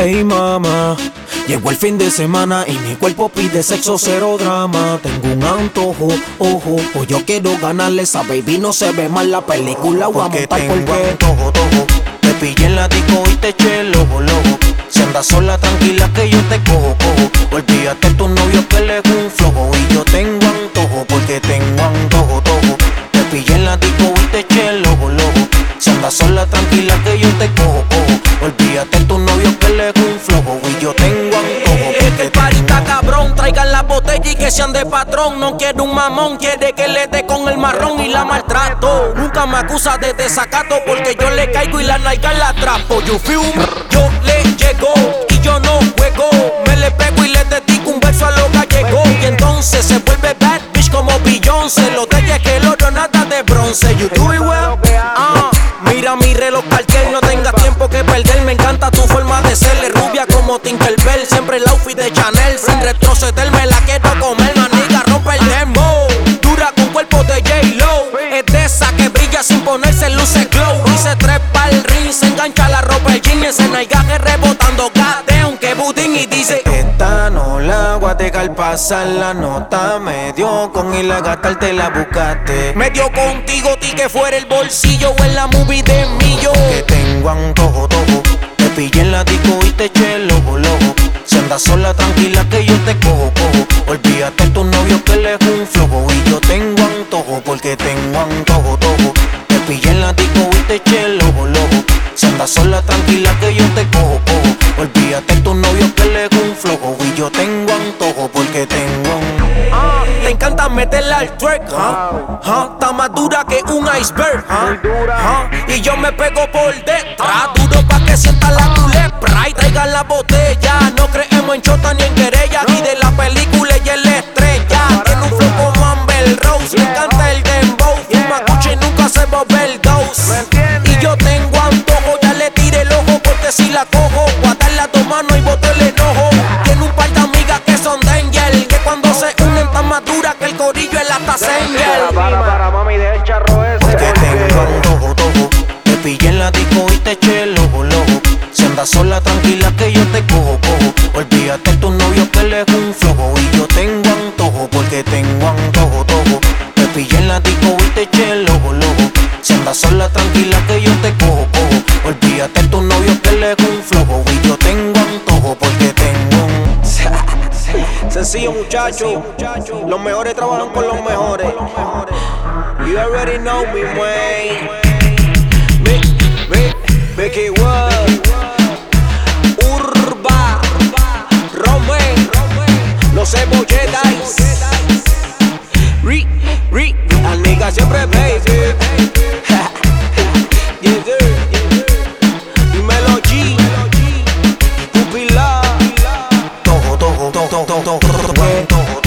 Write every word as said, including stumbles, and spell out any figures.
Hey mama, llegó el fin de semana y mi cuerpo pide sexo, cero drama. Tengo un antojo, ojo, pues yo quiero ganarle esa baby, no se ve mal la película. Voy a Porque montar tengo porque antojo, tojo. Te pillé en la disco y te eché el ojo, loco. Si andas sola, tranquila que yo te cojo, cojo. Olvídate tu novio que él es un flojo. Y yo tengo antojo, porque tengo antojo, tojo. Te pillé en la disco y te eché el ojo, loco. Si andas sola, tranquila que yo te cojo, cojo. Olvídate tu novio que él es un flojo. Y yo tengo antojo, es que el party está cabrón, traigan la botella y que sean de patrón. No quiere un mamón, quiere que le dé con el marrón y la maltrato. Nunca me acusa de desacato porque yo le caigo y la nalga la atrapo. Yo fui un, yo le llego y yo no juego. Me le pego y le dedico un verso a los gallegos. Y entonces se vuelve bad bitch como Beyoncé. Lo de ella es que el oro nada de bronce. You do it well, uh, mira mi reloj cualquier, no tengas tiempo que perder. Me encanta tu forma de ser, es rubia como Tinkerbell. Siempre el outfit de Chanel, sin retroceder me la quiero comer. Maniga, rompe el demo, dura con cuerpo de J-Lo. Es de esa que brilla sin ponerse luces glow. Y se trepa el ring, se engancha la ropa, el jean. Ese naigaje rebotando, goddamn, que budín. Y dice: esta no la voy a dejar pasar la nota. Me dio con ir a gastarte la buscaste. me dio contigo, ti que fuera el bolsillo o en la movie de Millo. Que tengo antojo, tojo. Te pillé en la disco y te eché el ojo, loco. Si andas sola, tranquila que yo te cojo, cojo. Olvídate tu novio que él es un flojo. Y yo tengo antojo, porque tengo antojo, tojo. Te pillé en la disco y te eché el ojo, loco. Si andas sola, tranquila que yo te cojo, cojo. Olvídate tu novio que él es un flojo. Y yo tengo antojo, porque tengo un... Ah, te encanta meterla al track, huh? Huh? Está más dura que un iceberg, huh? Huh? Y yo me pego por detrás, duro pa' que sienta la culebra. Y traigan la botella, no creemos en chota ni en querella. Y de la película ella es la estrella. Tiene un flow como Amber Rose, me encanta el dembow. Fuma cucha y nunca se overdose. Y yo tengo antojo, ya le tiré el ojo. Porque si la cojo, voy a darle a tu mano y boté el enojo. Tiene un par de amigas que son danger, que cuando se unen tan más dura que el corillo es la tasenger. Para, para, mami, de el charro ese. Porque tengo antojo, tojo. Te pillé en la disco y te eché el ojo, loco. Si andas sola, tranquila que yo te cojo, cojo. Olvídate tu novio que él es un flojo. Y yo tengo antojo, porque tengo antojo, tojo. Te pillé en la disco y te eché el ojo, loco. Si andas sola, tranquila que yo te cojo, cojo. Olvídate tu novio que él es un flojo. Y yo tengo antojo, porque tengo un... Sencillo, muchacho. Los mejores trabajan con los mejores. You already know me, man. Me, me, Mickey Wood, Urba, Rome, Los Cebolletas. Ri, Ri, la nigga siempre baby. Yes, sir. Dímelo G, Pupila. Tojo, tojo, tojo, tojo, tojo, tojo, tojo.